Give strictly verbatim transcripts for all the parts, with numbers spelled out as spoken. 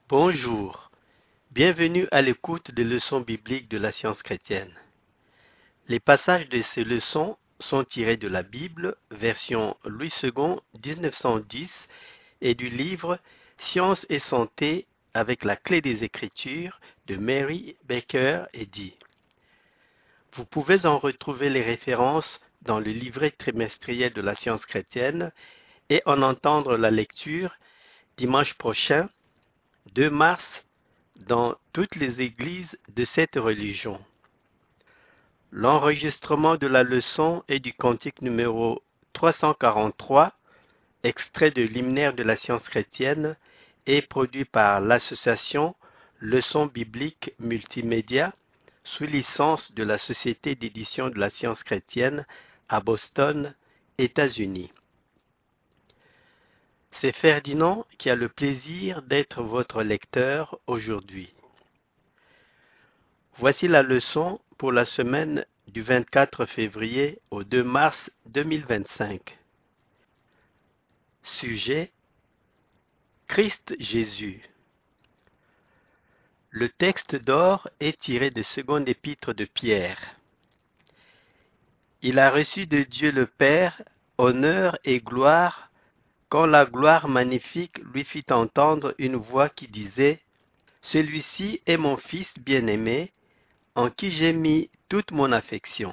Bonjour, bienvenue à l'écoute des leçons bibliques de la science chrétienne. Les passages de ces leçons sont tirés de la Bible, version Louis deux, dix-neuf cent dix, et du livre Science et santé avec la clé des Écritures de Mary Baker Eddy. Vous pouvez en retrouver les références dans le livret trimestriel de la science chrétienne et en entendre la lecture dimanche prochain, deux mars, dans toutes les églises de cette religion. L'enregistrement de la leçon est du cantique numéro trois cent quarante-trois, extrait de l'hymnaire de la science chrétienne, et produit par l'association Leçons bibliques multimédia, sous licence de la Société d'édition de la science chrétienne à Boston, États-Unis. C'est Ferdinand qui a le plaisir d'être votre lecteur aujourd'hui. Voici la leçon pour la semaine du vingt-quatre février au deux mars deux mille vingt-cinq. Sujet: Christ Jésus. Le texte d'or est tiré de seconde épître de Pierre. Il a reçu de Dieu le Père honneur et gloire quand la gloire magnifique lui fit entendre une voix qui disait: Celui-ci est mon Fils bien-aimé, en qui j'ai mis toute mon affection.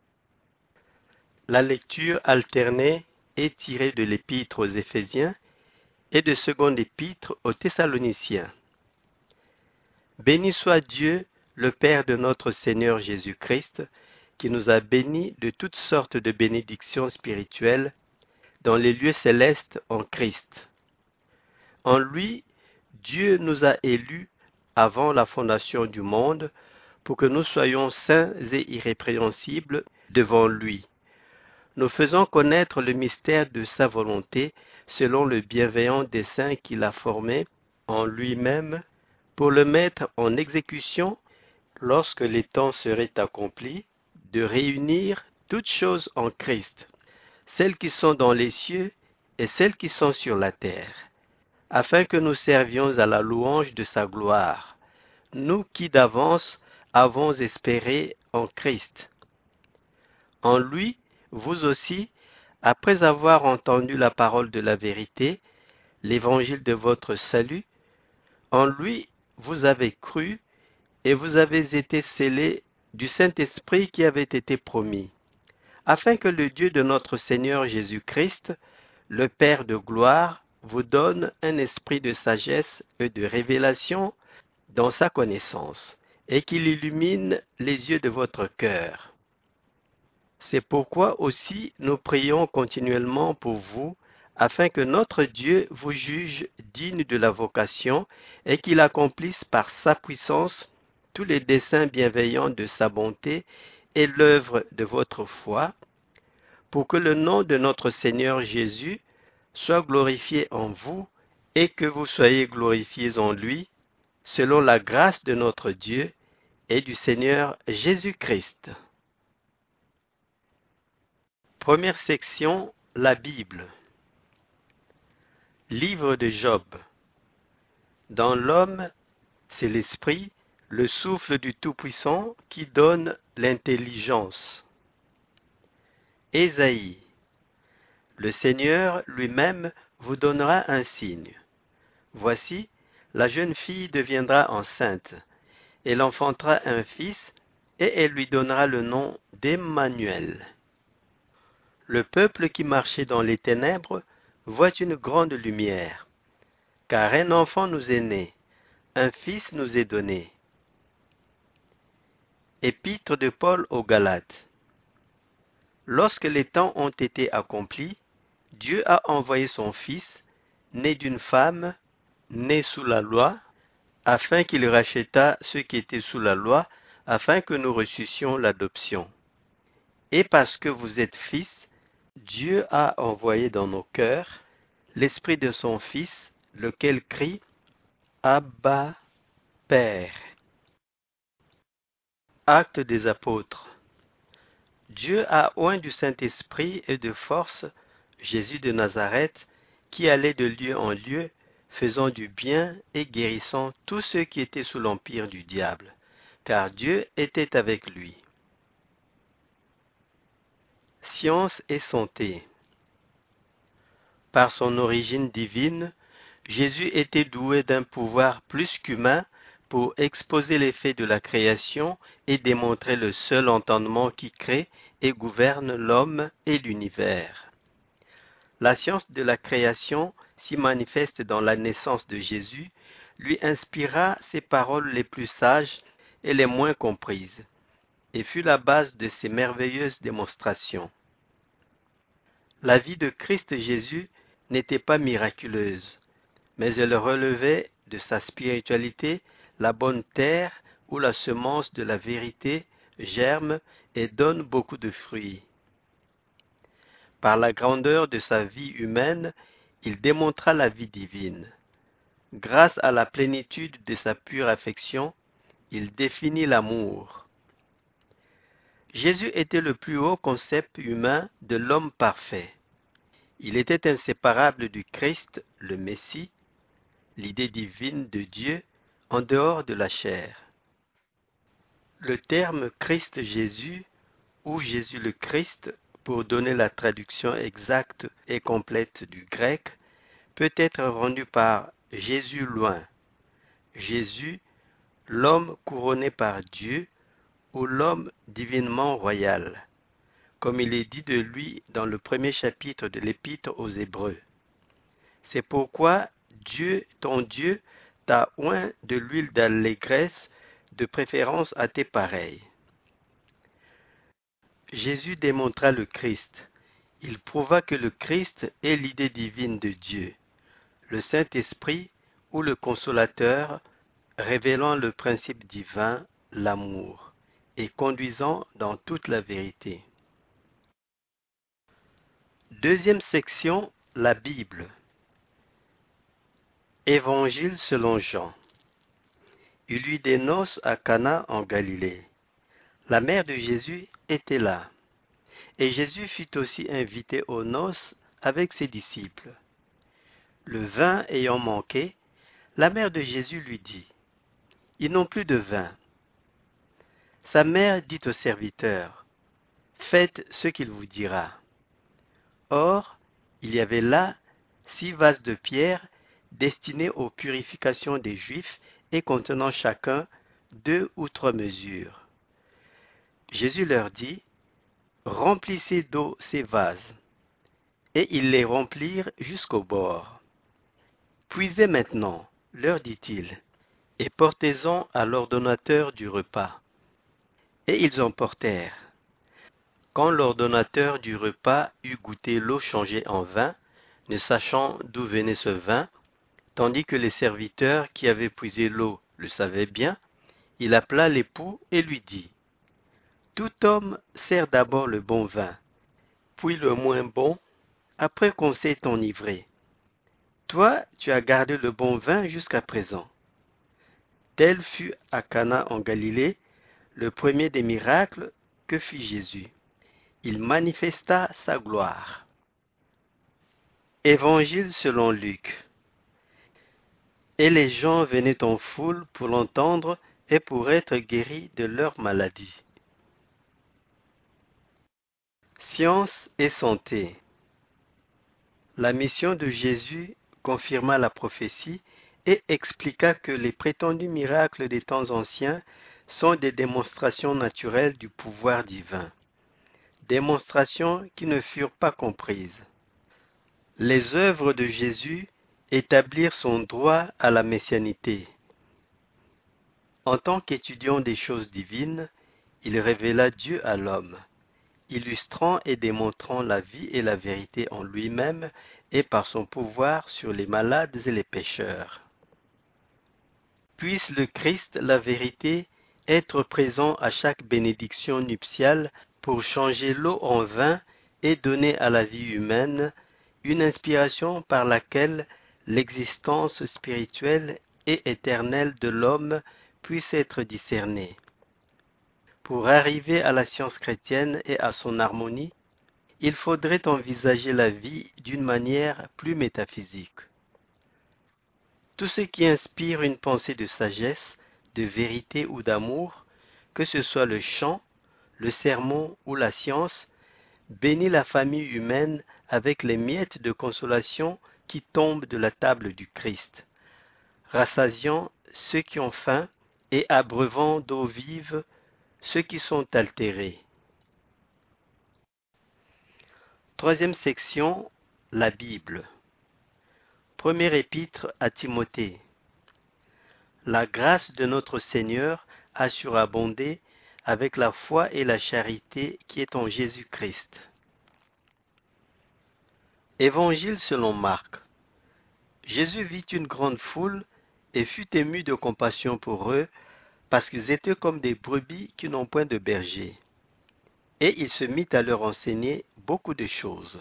La lecture alternée est tirée de l'épître aux Éphésiens et de seconde épître aux Thessaloniciens. Béni soit Dieu, le Père de notre Seigneur Jésus-Christ, qui nous a bénis de toutes sortes de bénédictions spirituelles dans les lieux célestes en Christ. En lui, Dieu nous a élus avant la fondation du monde pour que nous soyons saints et irrépréhensibles devant lui. Nous faisons connaître le mystère de sa volonté selon le bienveillant dessein qu'il a formé en lui-même pour le mettre en exécution lorsque les temps seraient accomplis, de réunir toutes choses en Christ, celles qui sont dans les cieux et celles qui sont sur la terre, afin que nous servions à la louange de sa gloire, nous qui d'avance avons espéré en Christ. En lui, vous aussi, après avoir entendu la parole de la vérité, l'évangile de votre salut, en lui vous avez cru et vous avez été scellés du Saint-Esprit qui avait été promis, afin que le Dieu de notre Seigneur Jésus-Christ, le Père de gloire, vous donne un esprit de sagesse et de révélation dans sa connaissance, et qu'il illumine les yeux de votre cœur. C'est pourquoi aussi nous prions continuellement pour vous, afin que notre Dieu vous juge digne de la vocation et qu'il accomplisse par sa puissance tous les desseins bienveillants de sa bonté et l'œuvre de votre foi, pour que le nom de notre Seigneur Jésus soit glorifié en vous et que vous soyez glorifiés en lui, selon la grâce de notre Dieu et du Seigneur Jésus-Christ. Première section, la Bible. Livre de Job. Dans l'homme, c'est l'esprit, le souffle du Tout-Puissant qui donne l'intelligence. Ésaïe. Le Seigneur lui-même vous donnera un signe. Voici, la jeune fille deviendra enceinte. Elle enfantera un fils et elle lui donnera le nom d'Emmanuel. Le peuple qui marchait dans les ténèbres voit une grande lumière, car un enfant nous est né, un fils nous est donné. Épître de Paul aux Galates. Lorsque les temps ont été accomplis, Dieu a envoyé son Fils, né d'une femme, né sous la loi, afin qu'il rachètât ceux qui étaient sous la loi, afin que nous reçussions l'adoption. Et parce que vous êtes fils, Dieu a envoyé dans nos cœurs l'esprit de son Fils, lequel crie « Abba, Père ». Actes des apôtres. Dieu a oint du Saint-Esprit et de force Jésus de Nazareth, qui allait de lieu en lieu, faisant du bien et guérissant tous ceux qui étaient sous l'empire du diable, car Dieu était avec lui. Science et santé. Par son origine divine, Jésus était doué d'un pouvoir plus qu'humain pour exposer les faits de la création et démontrer le seul entendement qui crée et gouverne l'homme et l'univers. La science de la création, si manifeste dans la naissance de Jésus, lui inspira ses paroles les plus sages et les moins comprises, et fut la base de ses merveilleuses démonstrations. La vie de Christ Jésus n'était pas miraculeuse, mais elle relevait de sa spiritualité la bonne terre où la semence de la vérité germe et donne beaucoup de fruits. Par la grandeur de sa vie humaine, il démontra la vie divine. Grâce à la plénitude de sa pure affection, il définit l'amour. Jésus était le plus haut concept humain de l'homme parfait. Il était inséparable du Christ, le Messie, l'idée divine de Dieu en dehors de la chair. Le terme Christ Jésus ou Jésus le Christ, pour donner la traduction exacte et complète du grec, peut être rendu par Jésus loin, Jésus, l'homme couronné par Dieu ou l'homme divinement royal, comme il est dit de lui dans le premier chapitre de l'Épître aux Hébreux. C'est pourquoi Dieu, ton Dieu, t'a oint de l'huile d'allégresse, de préférence à tes pareils. Jésus démontra le Christ. Il prouva que le Christ est l'idée divine de Dieu, le Saint-Esprit ou le Consolateur, révélant le principe divin, l'amour, et conduisant dans toute la vérité. Deuxième section, la Bible. Évangile selon Jean. Il eut des noces à Cana en Galilée. La mère de Jésus était là. Et Jésus fut aussi invité aux noces avec ses disciples. Le vin ayant manqué, la mère de Jésus lui dit, « Ils n'ont plus de vin. » Sa mère dit aux serviteurs, « Faites ce qu'il vous dira. » Or, il y avait là six vases de pierre destinés aux purifications des Juifs et contenant chacun deux ou trois mesures. Jésus leur dit, « Remplissez d'eau ces vases. » Et ils les remplirent jusqu'au bord. « Puisez maintenant, leur dit-il, et portez-en à l'ordonnateur du repas. » Et ils en portèrent. Quand l'ordonnateur du repas eut goûté l'eau changée en vin, ne sachant d'où venait ce vin, tandis que les serviteurs qui avaient puisé l'eau le savaient bien, il appela l'époux et lui dit, « Tout homme sert d'abord le bon vin, puis le moins bon, après qu'on s'est enivré. Toi, tu as gardé le bon vin jusqu'à présent. » Tel fut à Cana en Galilée le premier des miracles que fit Jésus. Il manifesta sa gloire. Évangile selon Luc. Et les gens venaient en foule pour l'entendre et pour être guéris de leur maladie. Science et santé. La mission de Jésus confirma la prophétie et expliqua que les prétendus miracles des temps anciens sont des démonstrations naturelles du pouvoir divin, démonstrations qui ne furent pas comprises. Les œuvres de Jésus établirent son droit à la messianité. En tant qu'étudiant des choses divines, il révéla Dieu à l'homme, illustrant et démontrant la vie et la vérité en lui-même et par son pouvoir sur les malades et les pécheurs. Puisse le Christ, la vérité, être présent à chaque bénédiction nuptiale pour changer l'eau en vin et donner à la vie humaine une inspiration par laquelle l'existence spirituelle et éternelle de l'homme puisse être discernée. Pour arriver à la science chrétienne et à son harmonie, il faudrait envisager la vie d'une manière plus métaphysique. Tout ce qui inspire une pensée de sagesse, de vérité ou d'amour, que ce soit le chant, le sermon ou la science, bénit la famille humaine avec les miettes de consolation qui tombent de la table du Christ, rassasiant ceux qui ont faim et abreuvant d'eau vive ceux qui sont altérés. Troisième section, la Bible. Premier épître à Timothée. La grâce de notre Seigneur a surabondé avec la foi et la charité qui est en Jésus-Christ. Évangile selon Marc. Jésus vit une grande foule et fut ému de compassion pour eux, parce qu'ils étaient comme des brebis qui n'ont point de berger. Et il se mit à leur enseigner beaucoup de choses.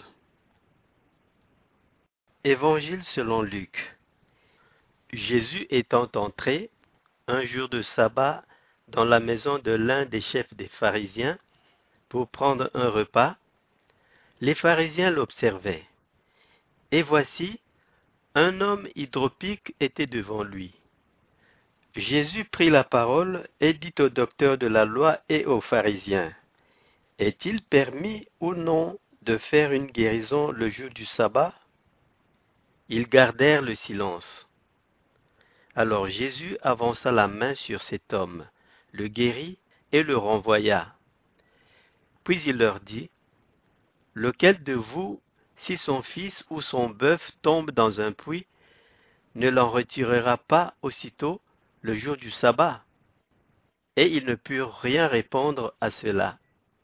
Évangile selon Luc. Jésus étant entré, un jour de sabbat, dans la maison de l'un des chefs des pharisiens, pour prendre un repas, les pharisiens l'observaient. Et voici, un homme hydropique était devant lui. Jésus prit la parole et dit au docteur de la loi et aux pharisiens, « Est-il permis ou non de faire une guérison le jour du sabbat ?» Ils gardèrent le silence. Alors Jésus avança la main sur cet homme, le guérit et le renvoya. Puis il leur dit, « Lequel de vous, si son fils ou son bœuf tombe dans un puits, ne l'en retirera pas aussitôt le jour du sabbat ?» Et ils ne purent rien répondre à cela.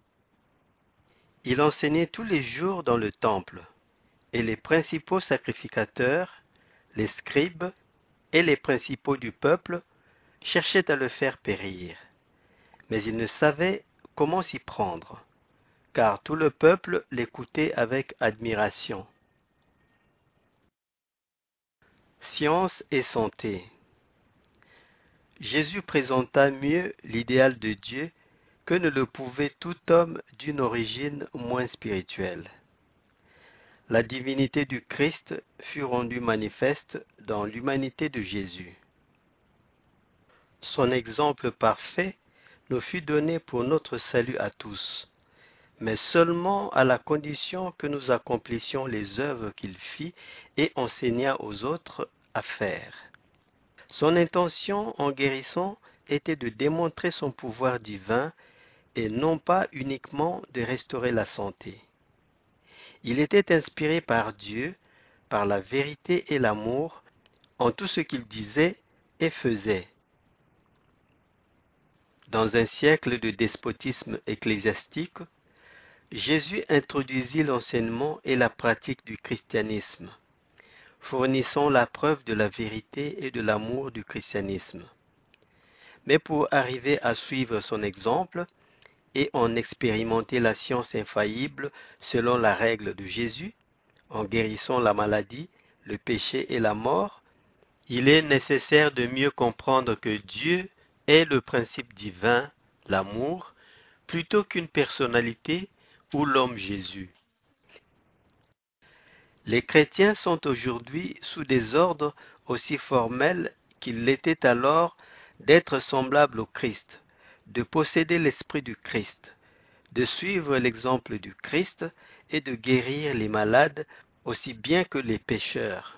Il enseignait tous les jours dans le temple, et les principaux sacrificateurs, les scribes et les principaux du peuple cherchaient à le faire périr. Mais ils ne savaient comment s'y prendre, car tout le peuple l'écoutait avec admiration. Science et santé. Jésus présenta mieux l'idéal de Dieu que ne le pouvait tout homme d'une origine moins spirituelle. La divinité du Christ fut rendue manifeste dans l'humanité de Jésus. Son exemple parfait nous fut donné pour notre salut à tous, mais seulement à la condition que nous accomplissions les œuvres qu'il fit et enseigna aux autres à faire. Son intention en guérissant était de démontrer son pouvoir divin et non pas uniquement de restaurer la santé. Il était inspiré par Dieu, par la vérité et l'amour, en tout ce qu'il disait et faisait. Dans un siècle de despotisme ecclésiastique, Jésus introduisit l'enseignement et la pratique du christianisme, fournissant la preuve de la vérité et de l'amour du christianisme. Mais pour arriver à suivre son exemple et en expérimenter la science infaillible selon la règle de Jésus, en guérissant la maladie, le péché et la mort, il est nécessaire de mieux comprendre que Dieu est le principe divin, l'amour, plutôt qu'une personnalité ou l'homme Jésus. Les chrétiens sont aujourd'hui sous des ordres aussi formels qu'ils l'étaient alors d'être semblables au Christ, de posséder l'esprit du Christ, de suivre l'exemple du Christ et de guérir les malades aussi bien que les pécheurs.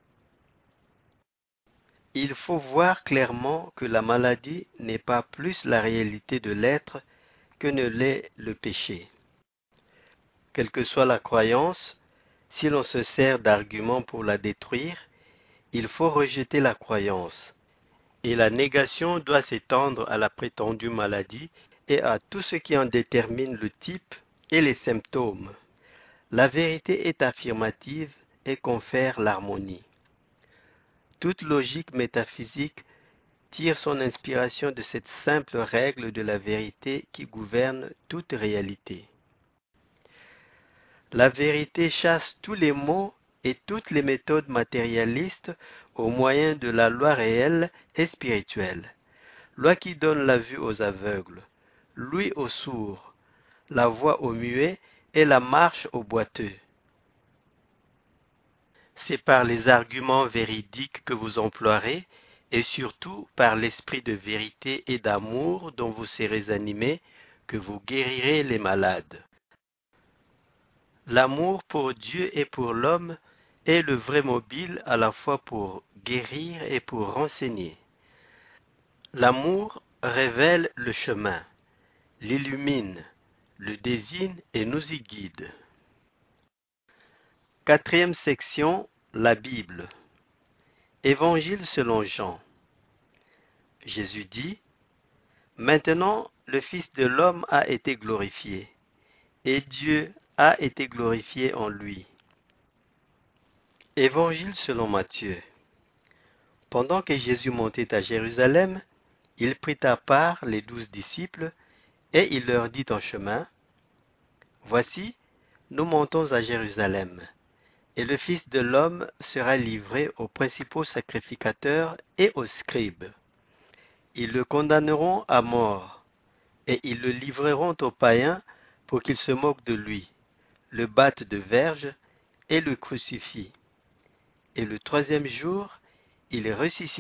Il faut voir clairement que la maladie n'est pas plus la réalité de l'être que ne l'est le péché. Quelle que soit la croyance, si l'on se sert d'arguments pour la détruire, il faut rejeter la croyance, et la négation doit s'étendre à la prétendue maladie et à tout ce qui en détermine le type et les symptômes. La vérité est affirmative et confère l'harmonie. Toute logique métaphysique tire son inspiration de cette simple règle de la vérité qui gouverne toute réalité. La vérité chasse tous les mots et toutes les méthodes matérialistes au moyen de la loi réelle et spirituelle, loi qui donne la vue aux aveugles, l'ouïe aux sourds, la voix aux muets et la marche aux boiteux. C'est par les arguments véridiques que vous emploierez, et surtout par l'esprit de vérité et d'amour dont vous serez animés, que vous guérirez les malades. L'amour pour Dieu et pour l'homme est le vrai mobile à la fois pour guérir et pour renseigner. L'amour révèle le chemin, l'illumine, le désigne et nous y guide. Quatrième section, la Bible. Évangile selon Jean. Jésus dit, « Maintenant le Fils de l'homme a été glorifié, et Dieu a été glorifié en lui. » Évangile selon Matthieu. Pendant que Jésus montait à Jérusalem, il prit à part les douze disciples, et il leur dit en chemin, « Voici, nous montons à Jérusalem, et le Fils de l'homme sera livré aux principaux sacrificateurs et aux scribes. Ils le condamneront à mort, et ils le livreront aux païens pour qu'ils se moquent de lui, le battent de verges et le crucifient. Et le troisième jour, il ressuscitera. »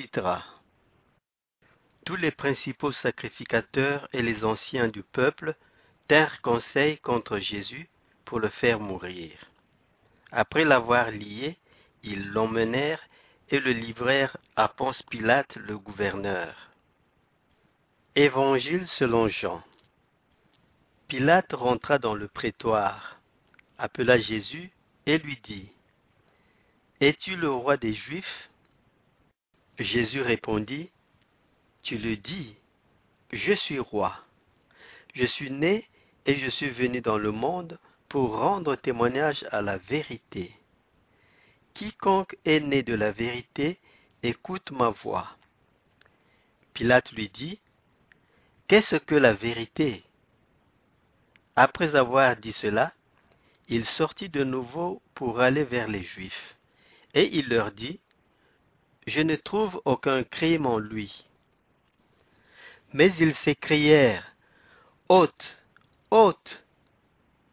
Tous les principaux sacrificateurs et les anciens du peuple tinrent conseil contre Jésus pour le faire mourir. Après l'avoir lié, ils l'emmenèrent et le livrèrent à Ponce Pilate le gouverneur. Évangile selon Jean. Pilate rentra dans le prétoire, appela Jésus et lui dit, « Es-tu le roi des Juifs ?» Jésus répondit, « Tu le dis, je suis roi. Je suis né et je suis venu dans le monde pour rendre témoignage à la vérité. Quiconque est né de la vérité écoute ma voix. » Pilate lui dit, « Qu'est-ce que la vérité ?» Après avoir dit cela, il sortit de nouveau pour aller vers les Juifs, et il leur dit, « Je ne trouve aucun crime en lui. » Mais ils s'écrièrent, « Ôte, ôte, crucifie-le. »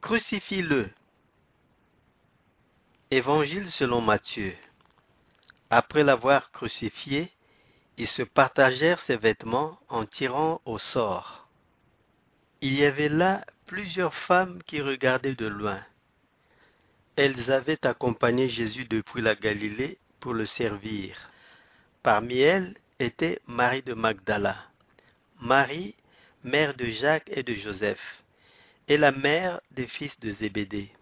Évangile selon Matthieu. Après l'avoir crucifié, ils se partagèrent ses vêtements en tirant au sort. Il y avait là plusieurs femmes qui regardaient de loin. Elles avaient accompagné Jésus depuis la Galilée pour le servir. Parmi elles était Marie de Magdala, Marie, mère de Jacques et de Joseph, et la mère des fils de Zébédée.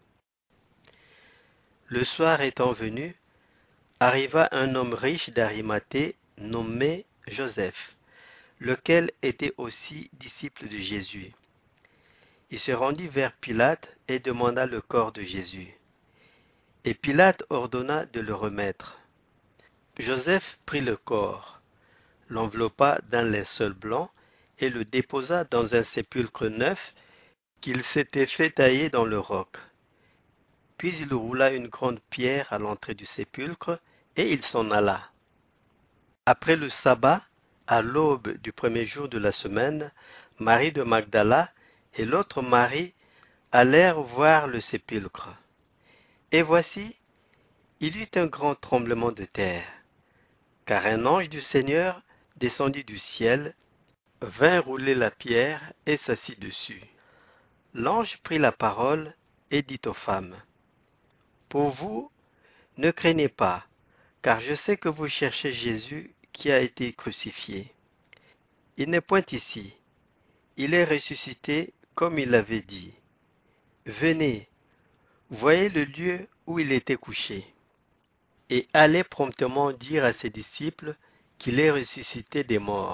Le soir étant venu, arriva un homme riche d'Arimathée nommé Joseph, lequel était aussi disciple de Jésus. Il se rendit vers Pilate et demanda le corps de Jésus. Et Pilate ordonna de le remettre. Joseph prit le corps, l'enveloppa d'un linceul blanc et le déposa dans un sépulcre neuf qu'il s'était fait tailler dans le roc. Puis il roula une grande pierre à l'entrée du sépulcre et il s'en alla. Après le sabbat, à l'aube du premier jour de la semaine, Marie de Magdala et l'autre Marie allèrent voir le sépulcre. Et voici, il y eut un grand tremblement de terre, car un ange du Seigneur descendit du ciel, vint rouler la pierre et s'assit dessus. L'ange prit la parole et dit aux femmes, « Pour vous, ne craignez pas, car je sais que vous cherchez Jésus qui a été crucifié. Il n'est point ici, il est ressuscité comme il l'avait dit. Venez, voyez le lieu où il était couché, et allez promptement dire à ses disciples qu'il est ressuscité des morts. »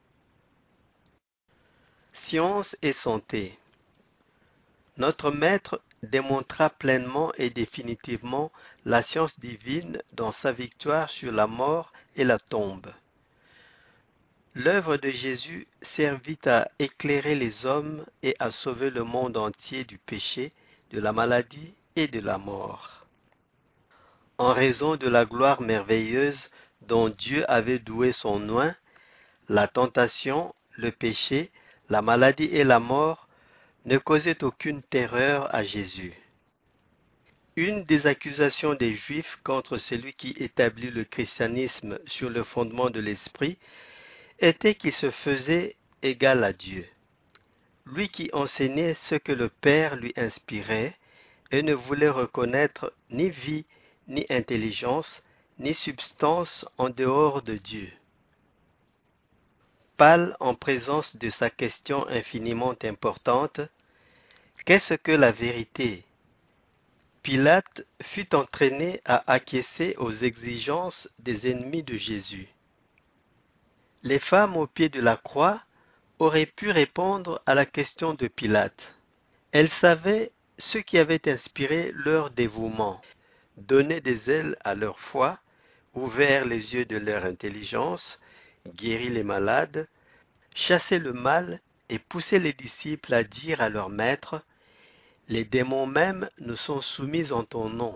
Science et santé. Notre Maître démontra pleinement et définitivement la science divine dans sa victoire sur la mort et la tombe. L'œuvre de Jésus servit à éclairer les hommes et à sauver le monde entier du péché, de la maladie et de la mort. En raison de la gloire merveilleuse dont Dieu avait doué son oint, la tentation, le péché, la maladie et la mort ne causaient aucune terreur à Jésus. Une des accusations des Juifs contre celui qui établit le christianisme sur le fondement de l'Esprit était qu'il se faisait égal à Dieu. Lui qui enseignait ce que le Père lui inspirait et ne voulait reconnaître ni vie, ni intelligence, ni substance en dehors de Dieu. Pâle en présence de sa question infiniment importante, qu'est-ce que la vérité? Pilate fut entraîné à acquiescer aux exigences des ennemis de Jésus. Les femmes au pied de la croix auraient pu répondre à la question de Pilate. Elles savaient ce qui avait inspiré leur dévouement, donné des ailes à leur foi, ouvert les yeux de leur intelligence, guéri les malades, chassé le mal et poussé les disciples à dire à leur maître: les démons même nous sont soumis en ton nom.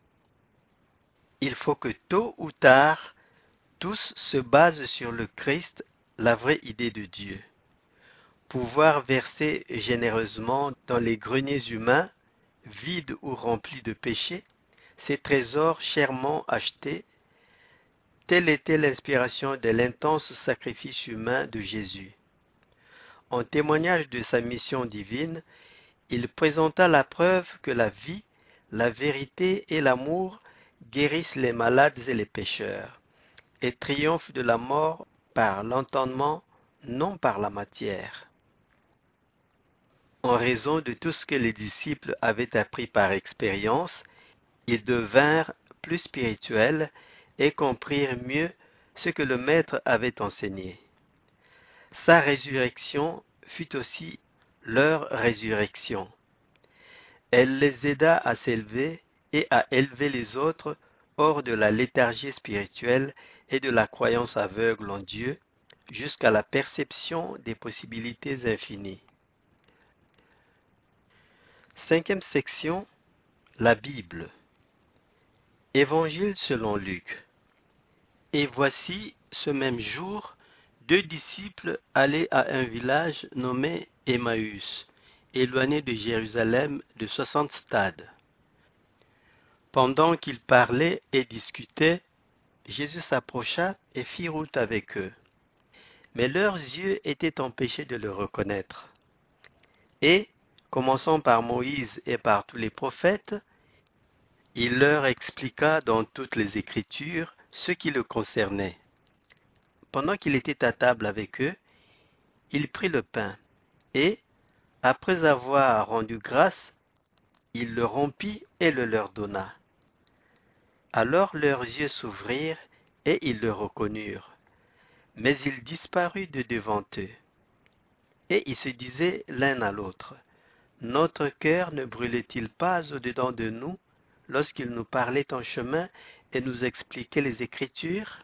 Il faut que tôt ou tard, tous se basent sur le Christ, la vraie idée de Dieu. Pouvoir verser généreusement dans les greniers humains, vides ou remplis de péchés, ces trésors chèrement achetés, telle était l'inspiration de l'intense sacrifice humain de Jésus. En témoignage de sa mission divine, il présenta la preuve que la vie, la vérité et l'amour guérissent les malades et les pécheurs, et triomphent de la mort par l'entendement, non par la matière. En raison de tout ce que les disciples avaient appris par expérience, ils devinrent plus spirituels et comprirent mieux ce que le Maître avait enseigné. Sa résurrection fut aussi leur résurrection. Elle les aida à s'élever et à élever les autres hors de la léthargie spirituelle et de la croyance aveugle en Dieu, jusqu'à la perception des possibilités infinies. Cinquième section, la Bible. Évangile selon Luc. Et voici, ce même jour, deux disciples allaient à un village nommé Emmaüs, éloigné de Jérusalem de soixante stades. Pendant qu'ils parlaient et discutaient, Jésus s'approcha et fit route avec eux. Mais leurs yeux étaient empêchés de le reconnaître. Et, commençant par Moïse et par tous les prophètes, il leur expliqua dans toutes les Écritures ce qui le concernait. Pendant qu'il était à table avec eux, il prit le pain et, après avoir rendu grâce, il le rompit et le leur donna. Alors leurs yeux s'ouvrirent et ils le reconnurent, mais il disparut de devant eux. Et ils se disaient l'un à l'autre: notre cœur ne brûlait-il pas au-dedans de nous lorsqu'il nous parlait en chemin et nous expliquait les Écritures?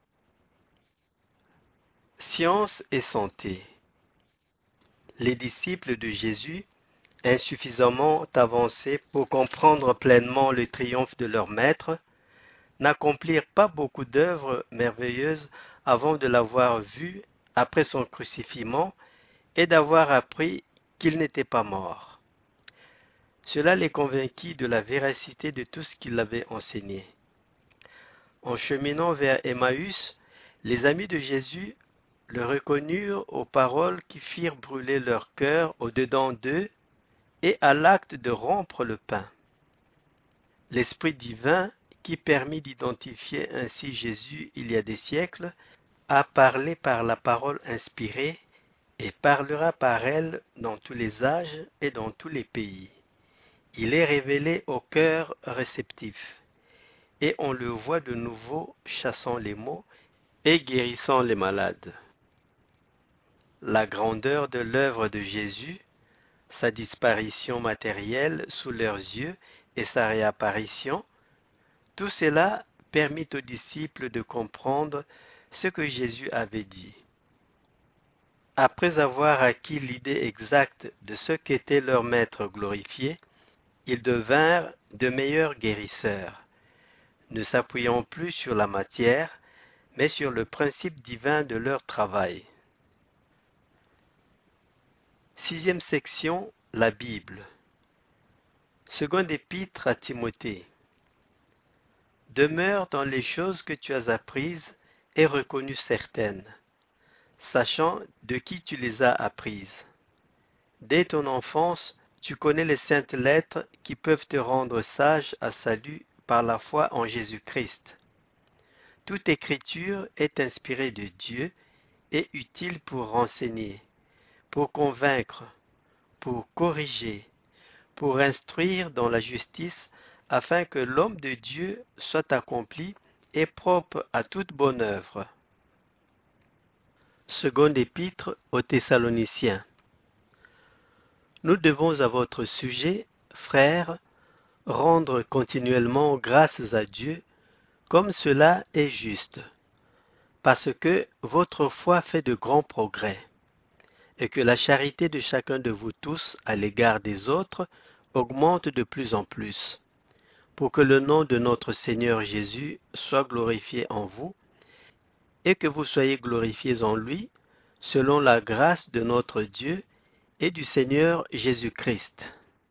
Science et santé. Les disciples de Jésus, insuffisamment avancés pour comprendre pleinement le triomphe de leur maître, n'accomplirent pas beaucoup d'œuvres merveilleuses avant de l'avoir vu après son crucifixion et d'avoir appris qu'il n'était pas mort. Cela les convainquit de la véracité de tout ce qu'il avait enseigné. En cheminant vers Emmaüs, les amis de Jésus le reconnurent aux paroles qui firent brûler leur cœur au-dedans d'eux et à l'acte de rompre le pain. L'Esprit divin, qui permit d'identifier ainsi Jésus il y a des siècles, a parlé par la parole inspirée et parlera par elle dans tous les âges et dans tous les pays. Il est révélé au cœur réceptif, et on le voit de nouveau chassant les maux et guérissant les malades. La grandeur de l'œuvre de Jésus, sa disparition matérielle sous leurs yeux et sa réapparition, tout cela permit aux disciples de comprendre ce que Jésus avait dit. Après avoir acquis l'idée exacte de ce qu'était leur Maître glorifié, ils devinrent de meilleurs guérisseurs, ne s'appuyant plus sur la matière, mais sur le principe divin de leur travail. Sixième section, la Bible. Seconde épître à Timothée. Demeure dans les choses que tu as apprises et reconnues certaines, sachant de qui tu les as apprises. Dès ton enfance, tu connais les saintes lettres qui peuvent te rendre sage à salut par la foi en Jésus-Christ. Toute écriture est inspirée de Dieu et utile pour renseigner, pour convaincre, pour corriger, pour instruire dans la justice, afin que l'homme de Dieu soit accompli et propre à toute bonne œuvre. Seconde épître aux Thessaloniciens. Nous devons à votre sujet, frères, rendre continuellement grâces à Dieu, comme cela est juste, parce que votre foi fait de grands progrès, et que la charité de chacun de vous tous à l'égard des autres augmente de plus en plus, pour que le nom de notre Seigneur Jésus soit glorifié en vous, et que vous soyez glorifiés en lui, selon la grâce de notre Dieu et du Seigneur Jésus-Christ.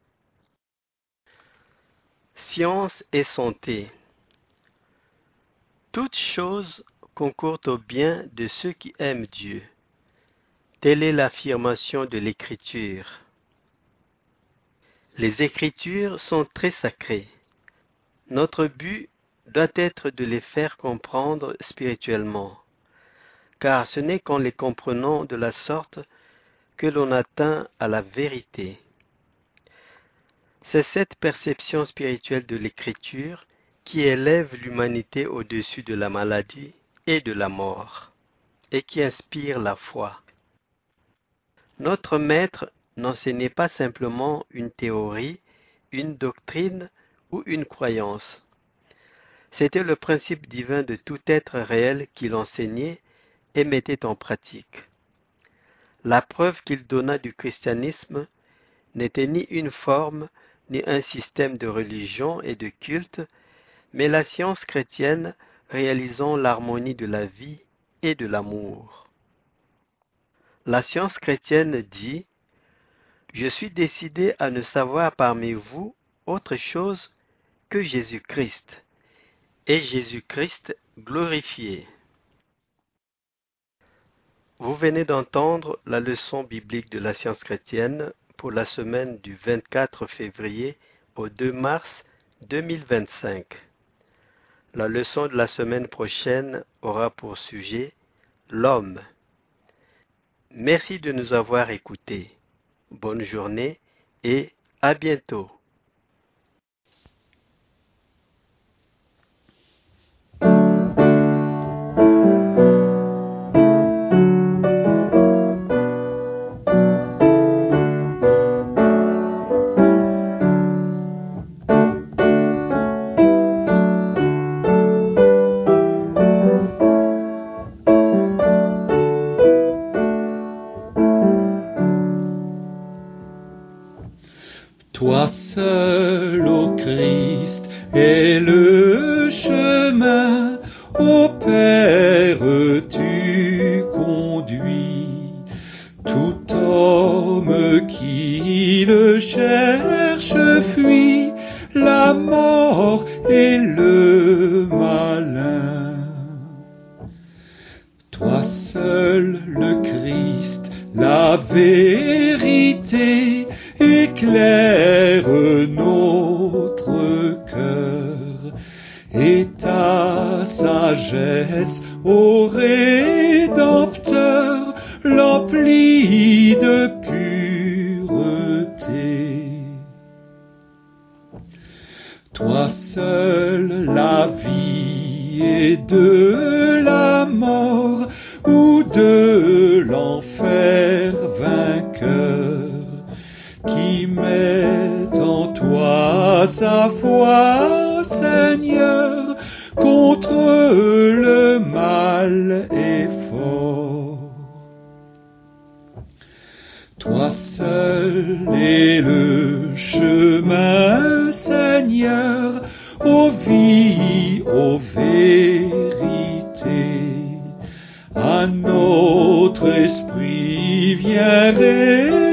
Science et santé. Toutes choses concourent au bien de ceux qui aiment Dieu. Telle est l'affirmation de l'Écriture. Les Écritures sont très sacrées. Notre but doit être de les faire comprendre spirituellement, car ce n'est qu'en les comprenant de la sorte que l'on atteint à la vérité. C'est cette perception spirituelle de l'Écriture qui élève l'humanité au-dessus de la maladie et de la mort, et qui inspire la foi. Notre Maître n'enseignait pas simplement une théorie, une doctrine ou une croyance. C'était le principe divin de tout être réel qu'il enseignait et mettait en pratique. La preuve qu'il donna du christianisme n'était ni une forme, ni un système de religion et de culte, mais la science chrétienne réalisant l'harmonie de la vie et de l'amour. La science chrétienne dit « Je suis décidé à ne savoir parmi vous autre chose que Jésus-Christ, et Jésus-Christ glorifié. » Vous venez d'entendre la leçon biblique de la science chrétienne pour la semaine du vingt-quatre février au deux mars deux mille vingt-cinq. La leçon de la semaine prochaine aura pour sujet l'homme. Merci de nous avoir écoutés. Bonne journée et à bientôt. Toi seul, ô Christ, est le chemin, ô Père, tu conduis. Tout homme qui le cherche fuit la mort et le malin. Toi seul, le Christ, la vérité, éclaire notre cœur, et ta sagesse, ô Rédempteur, l'emplit de pureté. Toi seul, la vie et de la mort, ou de l'enfer vainqueur, qui met en toi sa foi, Seigneur, contre le mal est fort. Toi seul est le chemin, Seigneur, ô vie, ô vérité. À notre esprit viens révéler